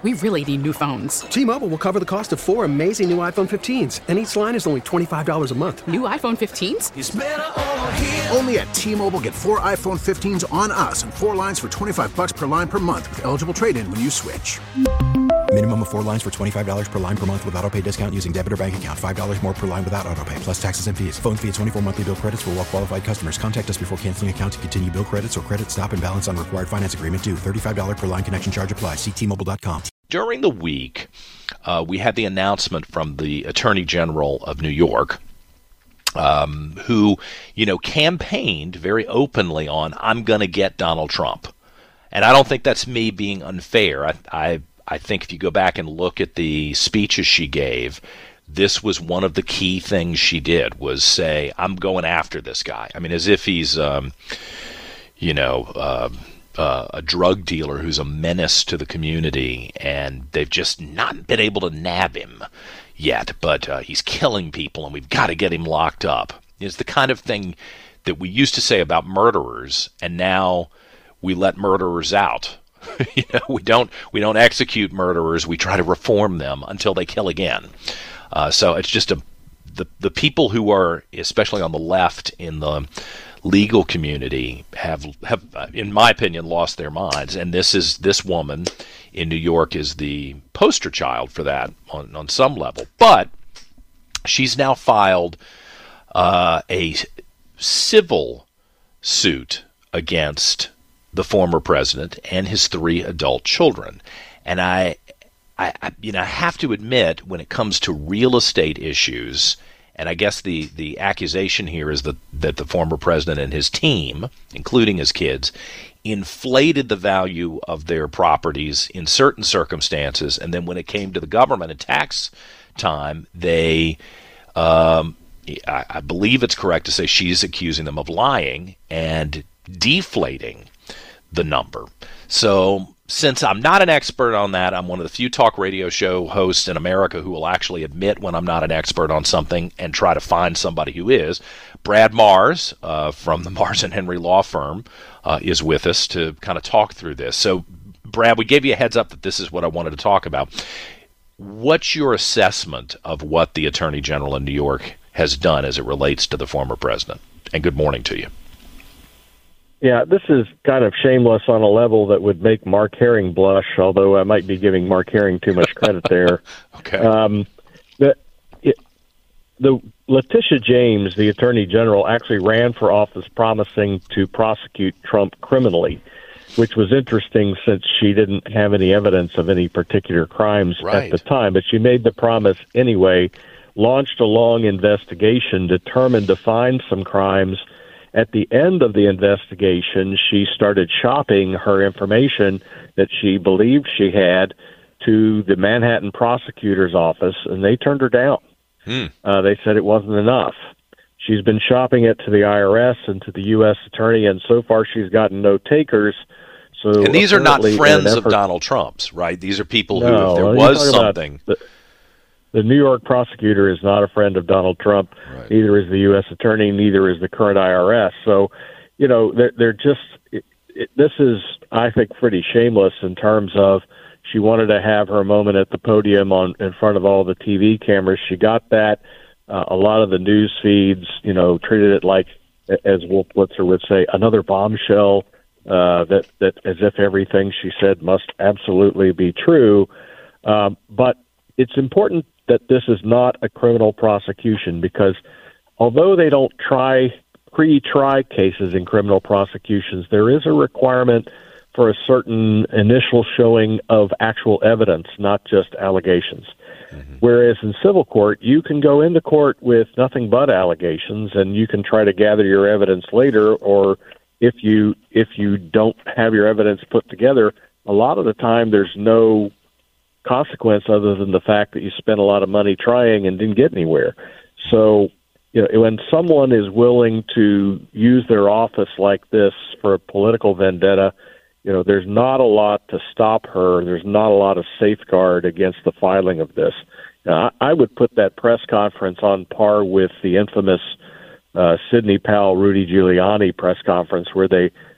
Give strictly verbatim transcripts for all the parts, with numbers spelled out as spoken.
We really need new phones. T-Mobile will cover the cost of four amazing new iPhone fifteens, and each line is only twenty-five dollars a month. New iPhone fifteens? It's better over here. Only at T-Mobile, get four iPhone fifteens on us and four lines for twenty-five dollars per line per month with eligible trade-in when you switch. Minimum of four lines for twenty-five dollars per line per month with autopay discount using debit or bank account. five dollars more per line without autopay, plus taxes and fees. Phone fee at twenty-four monthly bill credits for well-qualified customers. Contact us before canceling account to continue bill credits or credit stop and balance on required finance agreement due. thirty-five dollars per line connection charge applies. See T Mobile dot com. During the week, uh, we had the announcement from the Attorney General of New York, um, who, you know, campaigned very openly on, I'm going to get Donald Trump. And I don't think that's me being unfair. I, I I think if you go back and look at the speeches she gave, this was one of the key things she did, was say, I'm going after this guy. I mean, as if he's, um, you know, uh, uh, a drug dealer who's a menace to the community, and they've just not been able to nab him yet, but uh, he's killing people, and we've got to get him locked up. It's the kind of thing that we used to say about murderers, and now we let murderers out. You know, we don't we don't execute murderers. We try to reform them until they kill again. Uh, so it's just a the the people who are, especially on the left in the legal community, have have in my opinion lost their minds. And this is this woman in New York is the poster child for that on on some level. But she's now filed uh, a civil suit against the former president and his three adult children. And I, I, I, you know, I have to admit, when it comes to real estate issues, and I guess the, the accusation here is that, that the former president and his team, including his kids, inflated the value of their properties in certain circumstances, and then when it came to the government and tax time, they, um, I, I believe it's correct to say she's accusing them of lying and deflating the number. So since I'm not an expert on that, I'm one of the few talk radio show hosts in America who will actually admit when I'm not an expert on something and try to find somebody who is. Brad Mars uh, from the Mars and Henry Law Firm uh, is with us to kind of talk through this. So, Brad, we gave you a heads up that this is what I wanted to talk about. What's your assessment of what the Attorney General in New York has done as it relates to the former president? And good morning to you. Yeah, this is kind of shameless on a level that would make Mark Herring blush, although I might be giving Mark Herring too much credit there. Okay. Um, the, it, the Letitia James, the Attorney General, actually ran for office promising to prosecute Trump criminally, which was interesting since she didn't have any evidence of any particular crimes right. at the time. But she made the promise anyway, launched a long investigation, determined to find some crimes. At the end of the investigation, she started shopping her information that she believed she had to the Manhattan prosecutor's office, and they turned her down. Hmm. Uh, they said it wasn't enough. She's been shopping it to the I R S and to the U S attorney, and so far she's gotten no takers. So and these are not friends effort, of Donald Trump's, right? These are people no, who, if there was something... The, the New York prosecutor is not a friend of Donald Trump. Right. Neither is the U S attorney. Neither is the current I R S. So, you know, they're, they're just it, it, this is, I think, pretty shameless in terms of she wanted to have her moment at the podium on in front of all the T V cameras. She got that. Uh, a lot of the news feeds, you know, treated it like, as Wolf Blitzer would say, another bombshell. Uh, that that as if everything she said must absolutely be true. Um, but it's important that this is not a criminal prosecution, because although they don't try pre-try cases in criminal prosecutions, there is a requirement for a certain initial showing of actual evidence, not just allegations. Mm-hmm. Whereas in civil court, you can go into court with nothing but allegations, and you can try to gather your evidence later, or if you if you don't have your evidence put together, a lot of the time there's no consequence other than the fact that you spent a lot of money trying and didn't get anywhere. So, you know, when someone is willing to use their office like this for a political vendetta, you know, there's not a lot to stop her. There's not a lot of safeguard against the filing of this. Now, I would put that press conference on par with the infamous uh, Sidney Powell, Rudy Giuliani press conference, where they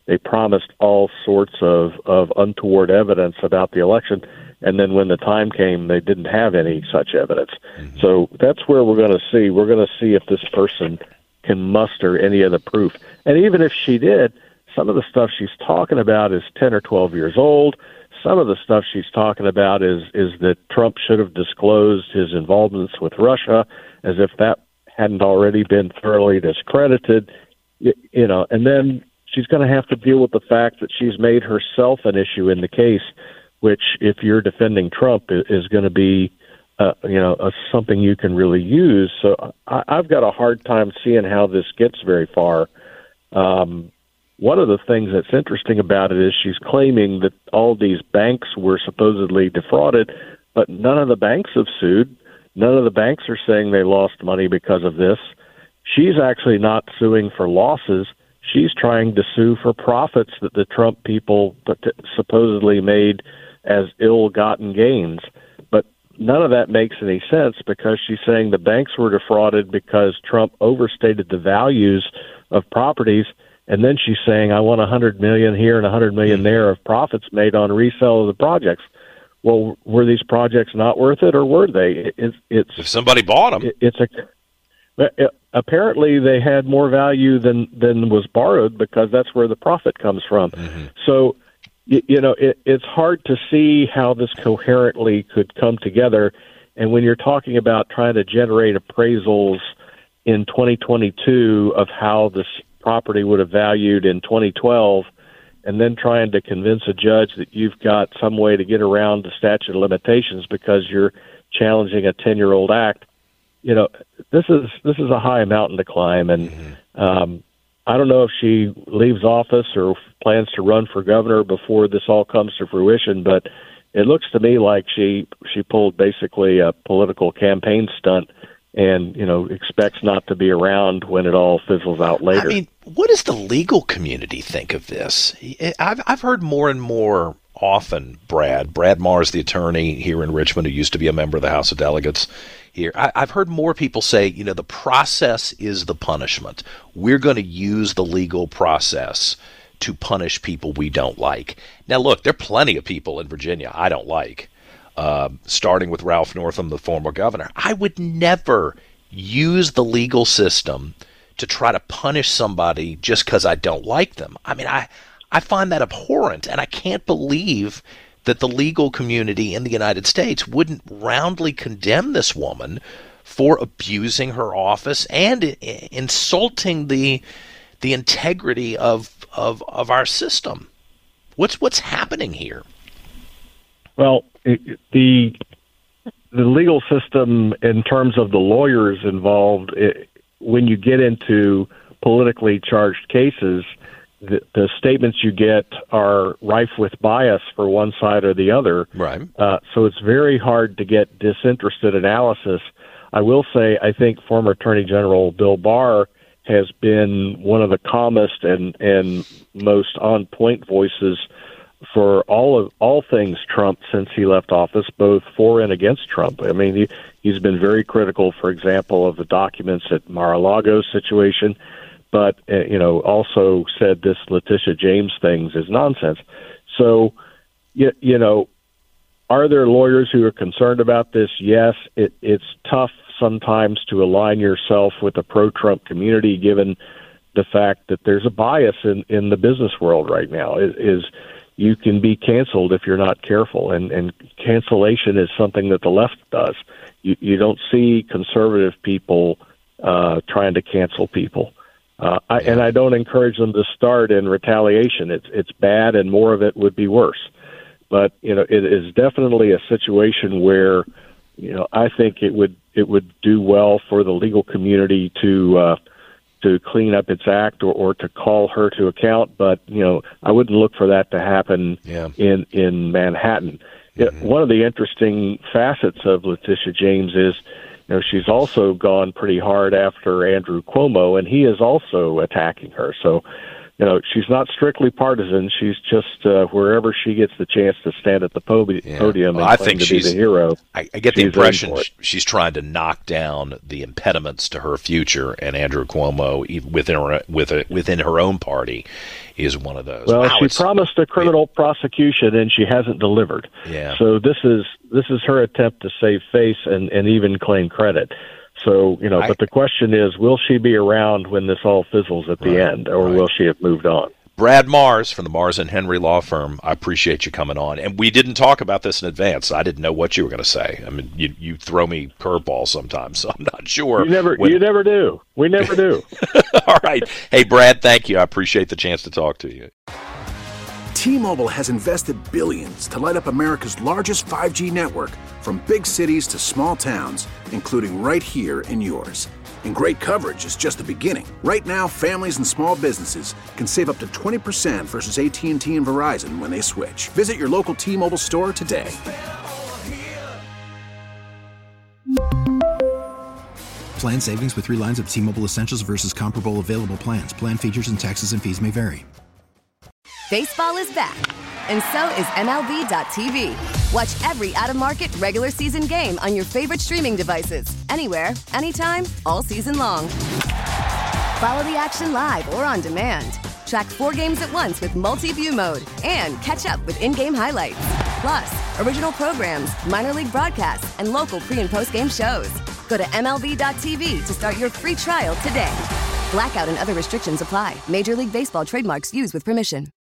they promised all sorts of, of untoward evidence about the election, and then when the time came, they didn't have any such evidence. Mm-hmm. So that's where we're going to see. We're going to see if this person can muster any of the proof. And even if she did, some of the stuff she's talking about is ten or twelve years old. Some of the stuff she's talking about is, is that Trump should have disclosed his involvements with Russia, as if that hadn't already been thoroughly discredited, you, you know, and then she's going to have to deal with the fact that she's made herself an issue in the case, which, if you're defending Trump, is going to be, uh, you know, a, something you can really use. So I, I've got a hard time seeing how this gets very far. Um, one of the things that's interesting about it is she's claiming that all these banks were supposedly defrauded, but none of the banks have sued. None of the banks are saying they lost money because of this. She's actually not suing for losses. She's trying to sue for profits that the Trump people supposedly made as ill-gotten gains. But none of that makes any sense, because she's saying the banks were defrauded because Trump overstated the values of properties, and then she's saying, I want one hundred million dollars here and one hundred million dollars there of profits made on resale of the projects. Well, were these projects not worth it, or were they? It's, it's if somebody bought them. It, it's a apparently they had more value than than was borrowed, because that's where the profit comes from. Mm-hmm. So, you, you know, it, it's hard to see how this coherently could come together. And when you're talking about trying to generate appraisals in twenty twenty-two of how this property would have valued in twenty twelve, and then trying to convince a judge that you've got some way to get around the statute of limitations because you're challenging a ten-year-old act, you know, this is this is a high mountain to climb. And mm-hmm. um, I don't know if she leaves office or plans to run for governor before this all comes to fruition, but it looks to me like she she pulled basically a political campaign stunt, and, you know, expects not to be around when it all fizzles out later. I mean, what does the legal community think of this? I've I've heard more and more often, Brad, Brad Mars, the attorney here in Richmond, who used to be a member of the House of Delegates here, I, I've heard more people say, you know, the process is the punishment. We're going to use the legal process to punish people we don't like. Now, look, there are plenty of people in Virginia I don't like. Uh, starting with Ralph Northam, the former governor. I would never use the legal system to try to punish somebody just because I don't like them. I mean, I, I find that abhorrent, and I can't believe that the legal community in the United States wouldn't roundly condemn this woman for abusing her office and I- insulting the the integrity of, of of our system. What's what's happening here? Well, it, the the legal system, in terms of the lawyers involved, it, when you get into politically charged cases, the, the statements you get are rife with bias for one side or the other. Right. Uh, so it's very hard to get disinterested analysis. I will say, I think former Attorney General Bill Barr has been one of the calmest and, and most on-point voices for all of all things Trump since he left office, both for and against Trump. I mean, he, he's been very critical, for example, of the documents at Mar-a-Lago situation, but, uh, you know, also said this Letitia James thing is nonsense. So, you, you know, are there lawyers who are concerned about this? Yes. It, it's tough sometimes to align yourself with the pro-Trump community, given the fact that there's a bias in, in the business world right now. It is you can be canceled if you're not careful, and, and cancellation is something that the left does. You, you don't see conservative people uh, trying to cancel people. Uh, I, and I don't encourage them to start in retaliation. It's it's bad, and more of it would be worse. But, you know, it is definitely a situation where, you know, I think it would it would do well for the legal community to uh, to clean up its act, or, or to call her to account. But, you know, I wouldn't look for that to happen yeah. in, in Manhattan. Mm-hmm. It, one of the interesting facets of Letitia James is, you know, she's also gone pretty hard after Andrew Cuomo, and he is also attacking her. So you know, she's not strictly partisan. She's just uh, wherever she gets the chance to stand at the podi- Yeah. podium Well, and I claim think to she's be the hero. I, I get the she's impression in for it. sh- she's trying to knock down the impediments to her future, and Andrew Cuomo, e- within her, with a, within her own party, is one of those. Well, Wow, she it's- promised a criminal prosecution, and she hasn't delivered. Yeah. So this is this is her attempt to save face and, and even claim credit. So, you know, I- but the question is, will she be around when this all fizzles at the Right, end, or right. will she have moved on? Brad Mars from the Mars and Henry Law Firm, I appreciate you coming on. And we didn't talk about this in advance. I didn't know what you were going to say. I mean, you, you throw me curveballs sometimes, so I'm not sure. You never, when- you never do. We never do. All right. Hey, Brad, thank you. I appreciate the chance to talk to you. T-Mobile has invested billions to light up America's largest five G network, from big cities to small towns, including right here in yours. And great coverage is just the beginning. Right now, families and small businesses can save up to twenty percent versus A T and T and Verizon when they switch. Visit your local T-Mobile store today. Plan savings with three lines of T-Mobile Essentials versus comparable available plans. Plan features and taxes and fees may vary. Baseball is back, and so is M L B dot T V. Watch every out-of-market regular season game on your favorite streaming devices, anywhere, anytime, all season long. Follow the action live or on demand. Track four games at once with multi-view mode and catch up with in-game highlights. Plus, original programs, minor league broadcasts, and local pre- and post-game shows. Go to M L B dot T V to start your free trial today. Blackout and other restrictions apply. Major League Baseball trademarks used with permission.